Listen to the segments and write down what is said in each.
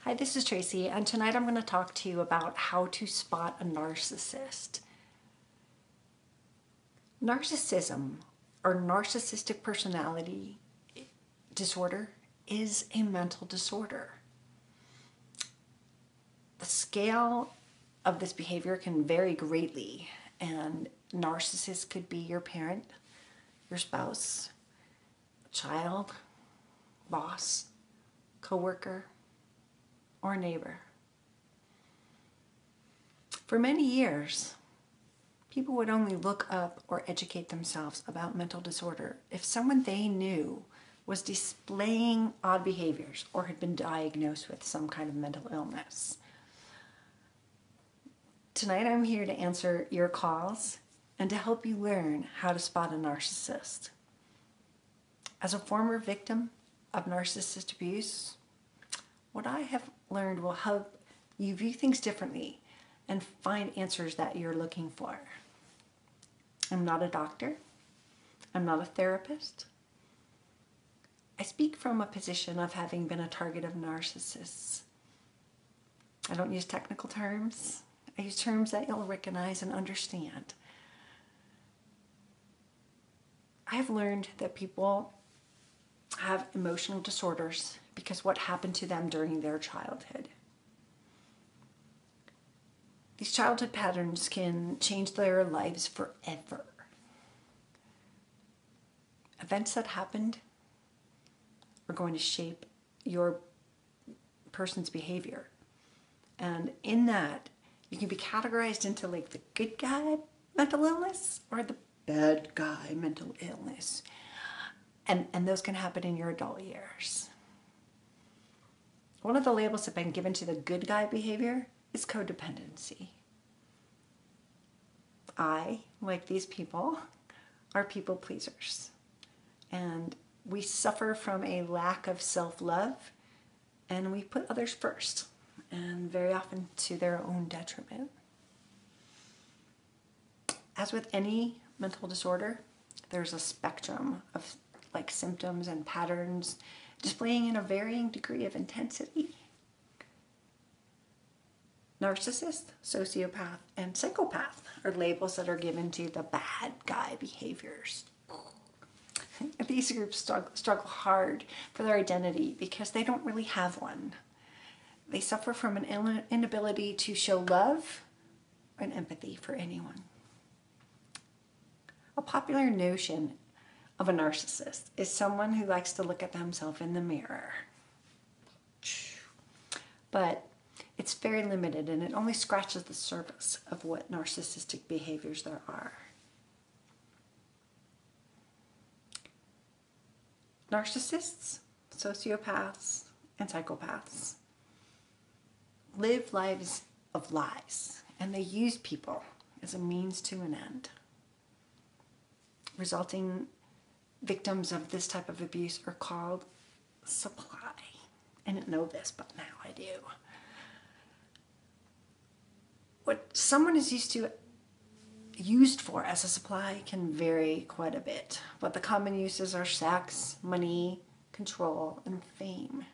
Hi, this is Tracy, and tonight I'm going to talk to you about how to spot a narcissist. Narcissism, or narcissistic personality disorder, is a mental disorder. The scale of this behavior can vary greatly, and narcissists could be your parent, your spouse, child, boss, coworker, or neighbor. For many years, people would only look up or educate themselves about mental disorder if someone they knew was displaying odd behaviors or had been diagnosed with some kind of mental illness. Tonight I'm here to answer your calls and to help you learn how to spot a narcissist. As a former victim of narcissist abuse, what I have learned will help you view things differently and find answers that you're looking for. I'm not a doctor. I'm not a therapist. I speak from a position of having been a target of narcissists. I don't use technical terms. I use terms that you'll recognize and understand. I have learned that people have emotional disorders because what happened to them during their childhood. These childhood patterns can change their lives forever. Events that happened are going to shape your person's behavior. And in that, you can be categorized into like the good guy mental illness or the bad guy mental illness. And those can happen in your adult years. One of the labels that have been given to the good guy behavior is codependency. I, like these people, are people pleasers. And we suffer from a lack of self-love, and we put others first, and very often to their own detriment. As with any mental disorder, there's a spectrum of symptoms and patterns displaying in a varying degree of intensity. Narcissist, sociopath, and psychopath are labels that are given to the bad guy behaviors. These groups struggle hard for their identity because they don't really have one. They suffer from an inability to show love and empathy for anyone. A popular notion of a narcissist is someone who likes to look at themselves in the mirror. But it's very limited, and it only scratches the surface of what narcissistic behaviors there are. Narcissists, sociopaths, and psychopaths live lives of lies, and they use people as a means to an end. Resulting victims of this type of abuse are called supply. I didn't know this, but now I do. What someone is used for as a supply can vary quite a bit, but the common uses are sex, money, control, and fame.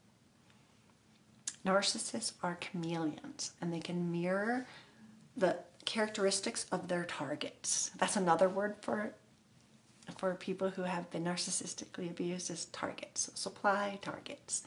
Narcissists are chameleons, and they can mirror the characteristics of their targets. That's another word for people who have been narcissistically abused is targets, so supply targets.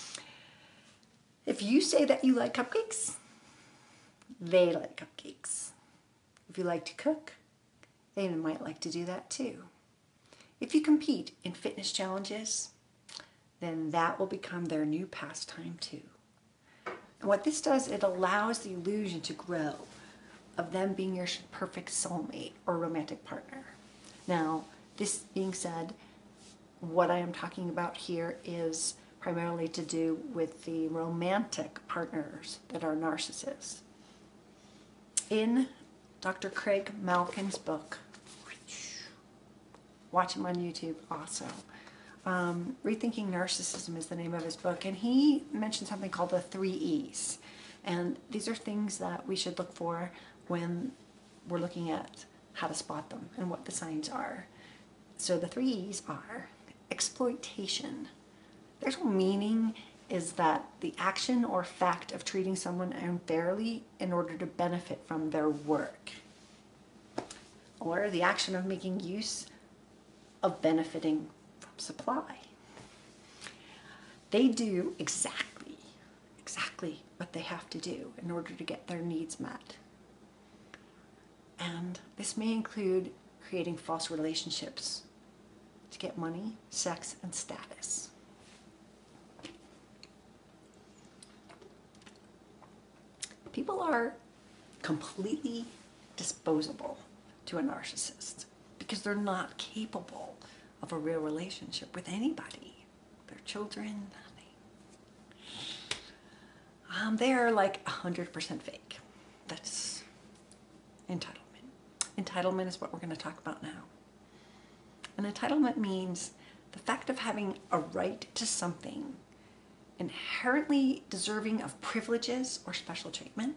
If you say that you like cupcakes, they like cupcakes. If you like to cook, they might like to do that too. If you compete in fitness challenges, then that will become their new pastime too. And what this does, it allows the illusion to grow of them being your perfect soulmate or romantic partner. Now, this being said, what I am talking about here is primarily to do with the romantic partners that are narcissists. In Dr. Craig Malkin's book, watch him on YouTube also, Rethinking Narcissism is the name of his book, and he mentioned something called the 3 E's. And these are things that we should look for when we're looking at how to spot them and what the signs are. So the 3 E's are exploitation. There's no meaning is that the action or fact of treating someone unfairly in order to benefit from their work, or the action of making use of benefiting from supply. They do exactly what they have to do in order to get their needs met. And this may include creating false relationships to get money, sex, and status. People are completely disposable to a narcissist because they're not capable of a real relationship with anybody. Their children, nothing. They are like 100% fake. That's entitlement. Entitlement is what we're going to talk about now. And entitlement means the fact of having a right to something inherently deserving of privileges or special treatment.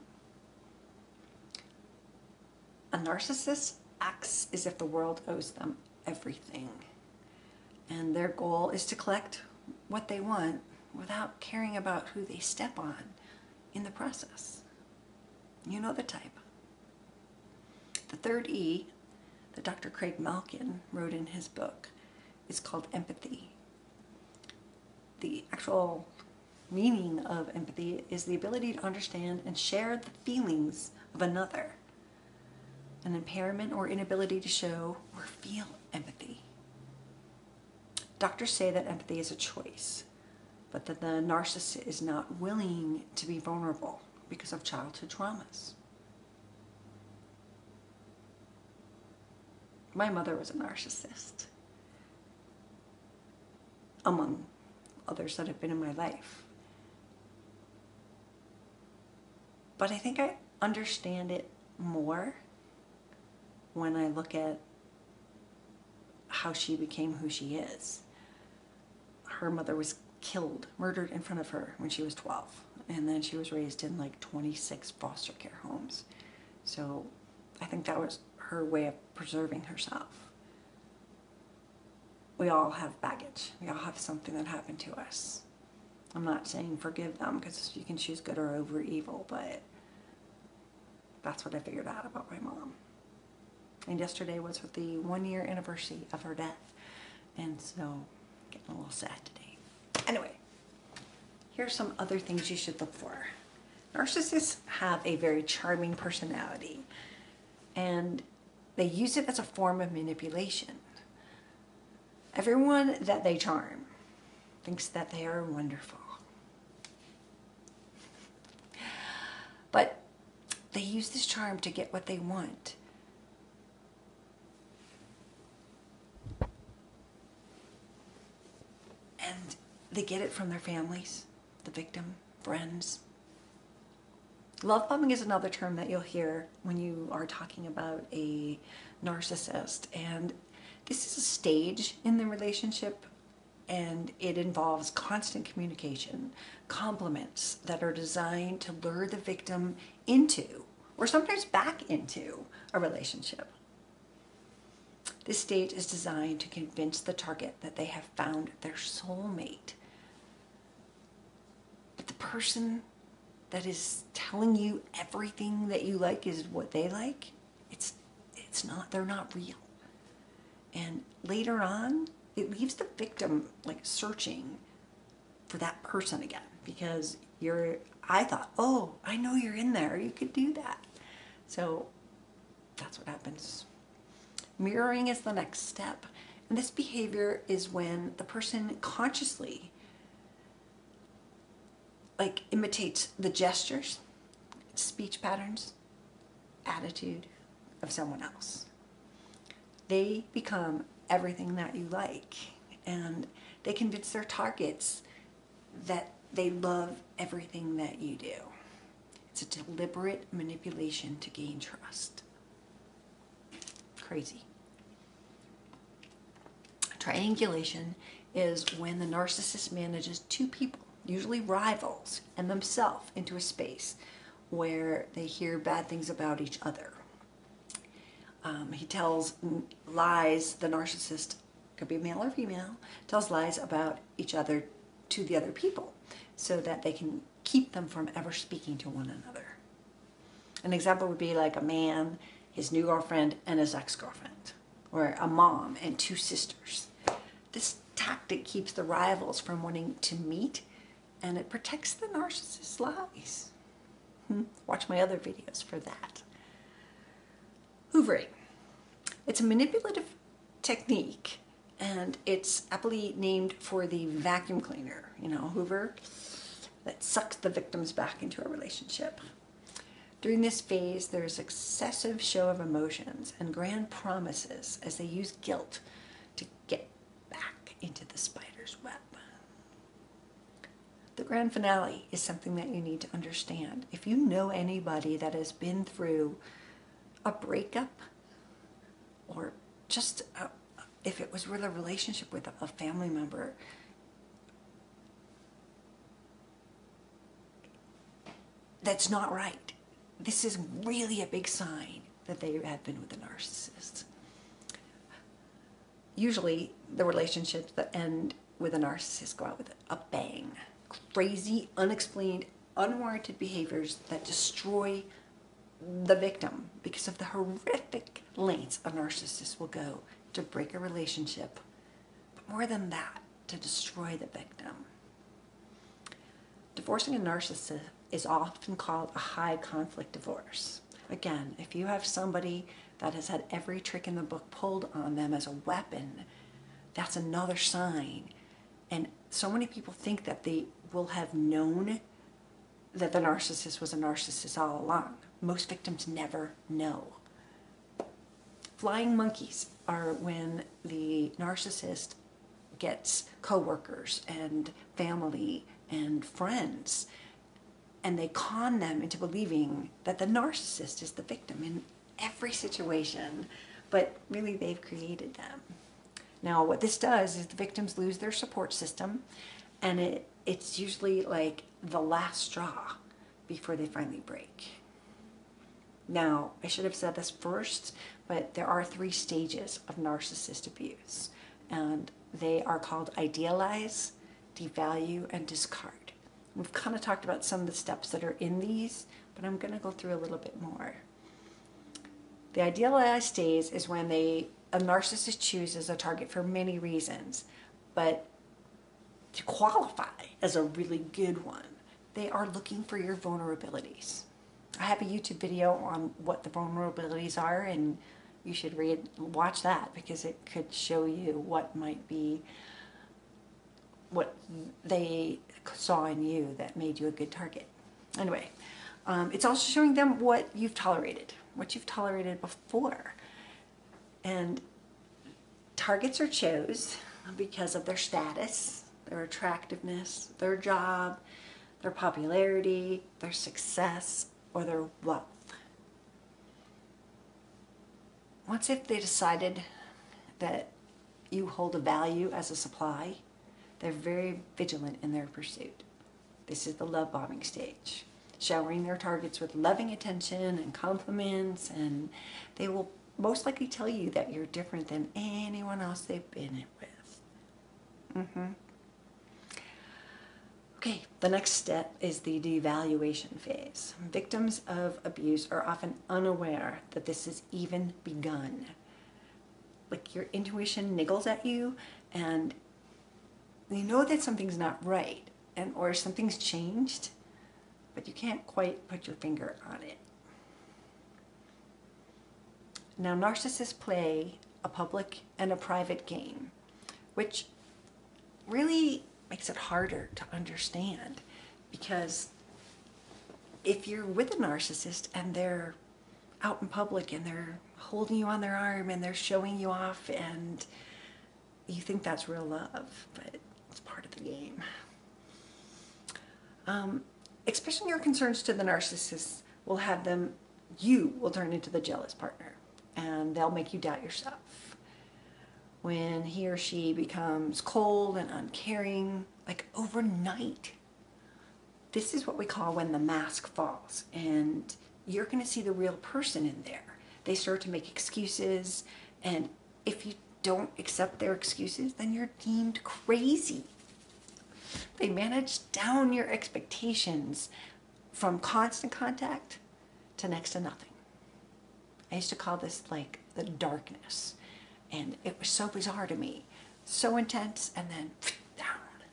A narcissist acts as if the world owes them everything, and their goal is to collect what they want without caring about who they step on in the process. You know the type. The third E that Dr. Craig Malkin wrote in his book is called empathy. The actual meaning of empathy is the ability to understand and share the feelings of another. An impairment or inability to show or feel empathy. Doctors say that empathy is a choice, but that the narcissist is not willing to be vulnerable because of childhood traumas. My mother was a narcissist, among others that have been in my life. But I think I understand it more when I look at how she became who she is. Her mother was killed, murdered in front of her when she was 12. And then she was raised in like 26 foster care homes. So I think that was her way of preserving herself. We all have baggage. We all have something that happened to us. I'm not saying forgive them, because you can choose good or over evil, but that's what I figured out about my mom. And yesterday was the 1-year anniversary of her death. And so, getting a little sad today. Anyway, here's some other things you should look for. Narcissists have a very charming personality, and they use it as a form of manipulation. Everyone that they charm thinks that they are wonderful. But they use this charm to get what they want. And they get it from their families, the victim, friends. Love bombing is another term that you'll hear when you are talking about a narcissist. And this is a stage in the relationship, and it involves constant communication, compliments that are designed to lure the victim into, or sometimes back into, a relationship. This stage is designed to convince the target that they have found their soulmate. But the person that is telling you everything that you like is what they like, it's not, they're not real. And later on, it leaves the victim like searching for that person again, because I thought, oh, I know you're in there, you could do that. So that's what happens. Mirroring is the next step. And this behavior is when the person consciously imitates the gestures, speech patterns, attitude of someone else. They become everything that you like, and they convince their targets that they love everything that you do. It's a deliberate manipulation to gain trust. Crazy. Triangulation is when the narcissist manages two people, usually rivals, and themselves into a space where they hear bad things about each other. He tells lies, the narcissist, could be male or female, tells lies about each other to the other people. so that they can keep them from ever speaking to one another. An example would be like a man, his new girlfriend, and his ex-girlfriend, or a mom and two sisters. This tactic keeps the rivals from wanting to meet, and it protects the narcissist's lies. Watch my other videos for that. Hoovering. It's a manipulative technique, and it's aptly named for the vacuum cleaner, Hoover, that sucks the victims back into a relationship. During this phase, there's excessive show of emotions and grand promises as they use guilt to get back into the spider's web. The grand finale is something that you need to understand. If you know anybody that has been through a breakup, or just if it was with a relationship with a family member, that's not right. This is really a big sign that they have been with a narcissist. Usually, the relationships that end with a narcissist go out with a bang. Crazy, unexplained, unwarranted behaviors that destroy the victim because of the horrific lengths a narcissist will go to break a relationship, but more than that, to destroy the victim. Divorcing a narcissist is often called a high conflict divorce. Again, if you have somebody that has had every trick in the book pulled on them as a weapon, that's another sign. And so many people think that they will have known that the narcissist was a narcissist all along. Most victims never know. Flying monkeys are when the narcissist gets coworkers and family and friends, and they con them into believing that the narcissist is the victim in every situation, but really they've created them. Now, what this does is the victims lose their support system, and it's usually like the last straw before they finally break. Now, I should have said this first, but there are 3 stages of narcissist abuse, and they are called idealize, devalue, and discard. We've kind of talked about some of the steps that are in these, but I'm going to go through a little bit more. The idealized stage is when a narcissist chooses a target for many reasons, but to qualify as a really good one, they are looking for your vulnerabilities. I have a YouTube video on what the vulnerabilities are, and you should watch that because it could show you what might be what they saw in you that made you a good target. Anyway, it's also showing them what you've tolerated before. And targets are chose because of their status, their attractiveness, their job, their popularity, their success, or their wealth. Once if they decided that you hold a value as a supply, they're very vigilant in their pursuit. This is the love bombing stage, showering their targets with loving attention and compliments, and they will most likely tell you that you're different than anyone else they've been with. Okay, the next step is the devaluation phase. Victims of abuse are often unaware that this has even begun. Like your intuition niggles at you, and you know that something's not right, or something's changed, but you can't quite put your finger on it. Now, narcissists play a public and a private game, which really makes it harder to understand, because if you're with a narcissist and they're out in public and they're holding you on their arm and they're showing you off, and you think that's real love, but it's part of the game. Expressing your concerns to the narcissist will have them, you will turn into the jealous partner, and they'll make you doubt yourself. When he or she becomes cold and uncaring, like overnight, this is what we call when the mask falls, and you're going to see the real person in there. They start to make excuses, and if you don't accept their excuses, then you're deemed crazy. They manage down your expectations from constant contact to next to nothing. I used to call this like the darkness, and it was so bizarre to me. So intense and then down.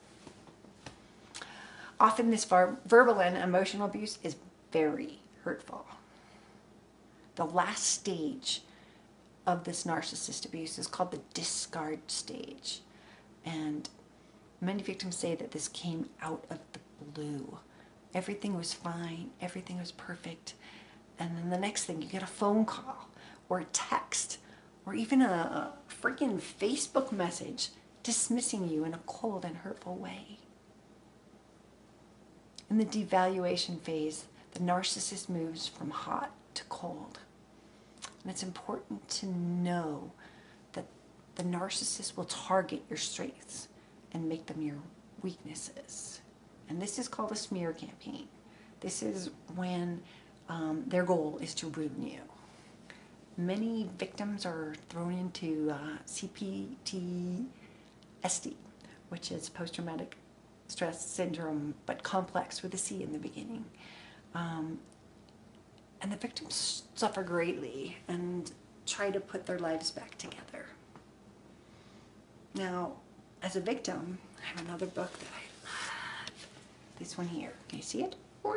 Often this verbal and emotional abuse is very hurtful. The last stage of this narcissist abuse is called the discard stage. And many victims say that this came out of the blue. Everything was fine, everything was perfect. And then the next thing, you get a phone call or a text or even a freaking Facebook message dismissing you in a cold and hurtful way. In the devaluation phase, the narcissist moves from hot to cold. And it's important to know that the narcissist will target your strengths and make them your weaknesses. And this is called a smear campaign. This is when their goal is to ruin you. Many victims are thrown into CPTSD, which is post-traumatic stress syndrome, but complex with a C in the beginning. And the victims suffer greatly and try to put their lives back together. Now, as a victim, I have another book that I love. This one here. Can you see it?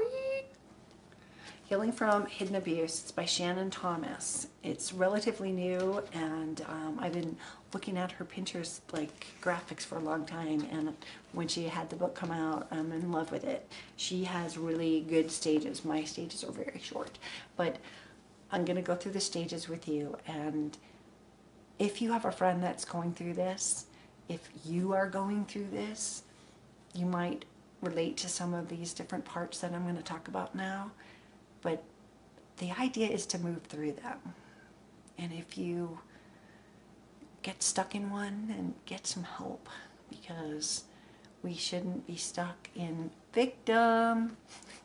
Healing from Hidden Abuse. It's by Shannon Thomas. It's relatively new, and I've been looking at her Pinterest like graphics for a long time, and when she had the book come out, I'm in love with it. She has really good stages. My stages are very short, but I'm going to go through the stages with you, and if you have a friend that's going through this, if you are going through this, you might relate to some of these different parts that I'm going to talk about now. But the idea is to move through them. And if you get stuck in one, then get some help, because we shouldn't be stuck in victim.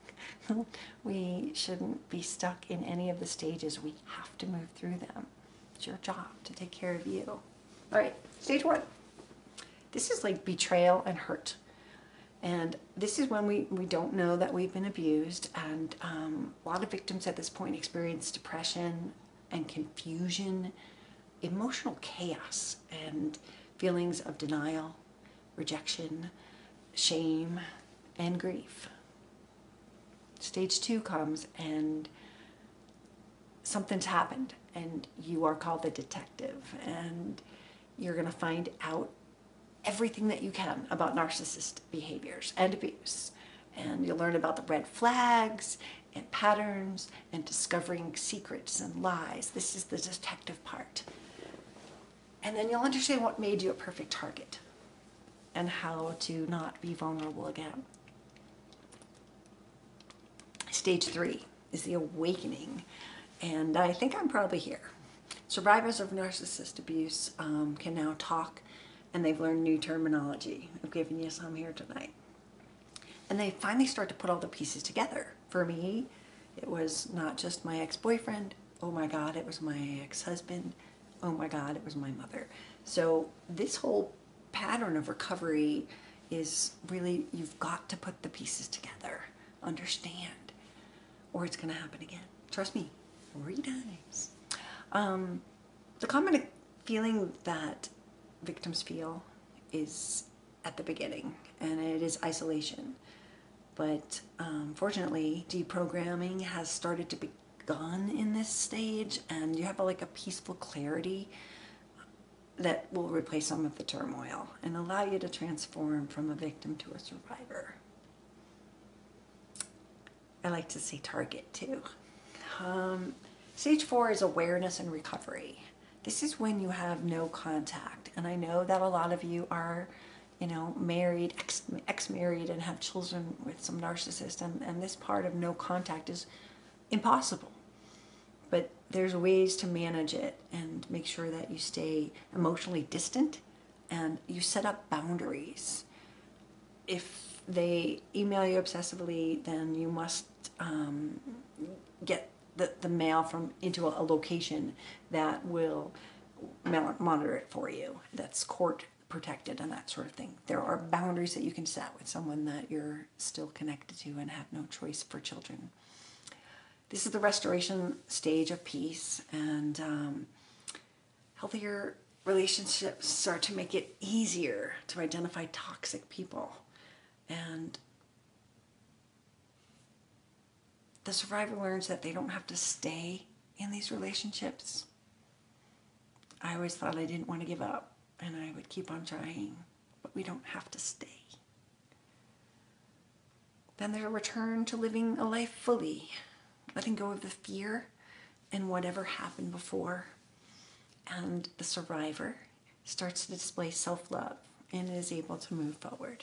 We shouldn't be stuck in any of the stages. We have to move through them. It's your job to take care of you. All right, stage 1. This is like betrayal and hurt. And this is when we don't know that we've been abused, and a lot of victims at this point experience depression and confusion, emotional chaos, and feelings of denial, rejection, shame, and grief. Stage 2 comes, and something's happened, and you are called the detective, and you're going to find out everything that you can about narcissist behaviors and abuse. And you'll learn about the red flags and patterns and discovering secrets and lies. This is the detective part. And then you'll understand what made you a perfect target and how to not be vulnerable again. Stage 3 is the awakening. And I think I'm probably here. Survivors of narcissist abuse can now talk, and they've learned new terminology. I've given you some here tonight. And they finally start to put all the pieces together. For me, it was not just my ex-boyfriend. Oh my God, it was my ex-husband. Oh my God, it was my mother. So this whole pattern of recovery is really, you've got to put the pieces together. Understand, or it's going to happen again. Trust me, 3 times. The common feeling that victims feel is at the beginning, and it is isolation. But fortunately, deprogramming has started to begun in this stage, and you have like a peaceful clarity that will replace some of the turmoil and allow you to transform from a victim to a survivor. I like to say target too. Stage 4 is awareness and recovery. This is when you have no contact, and I know that a lot of you are, married, ex-married, and have children with some narcissist, and this part of no contact is impossible. But there's ways to manage it and make sure that you stay emotionally distant and you set up boundaries. If they email you obsessively, then you must get the mail into a location that will monitor it for you. That's court protected and that sort of thing. There are boundaries that you can set with someone that you're still connected to and have no choice for children. This is the restoration stage of peace, and healthier relationships start to make it easier to identify toxic people. And the survivor learns that they don't have to stay in these relationships. I always thought I didn't want to give up, and I would keep on trying, but we don't have to stay. Then there's a return to living a life fully, letting go of the fear and whatever happened before. And the survivor starts to display self-love and is able to move forward.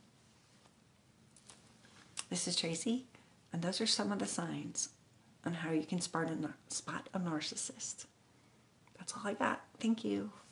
This is Tracy, and those are some of the signs on how you can spot a narcissist. That's all I got. Thank you.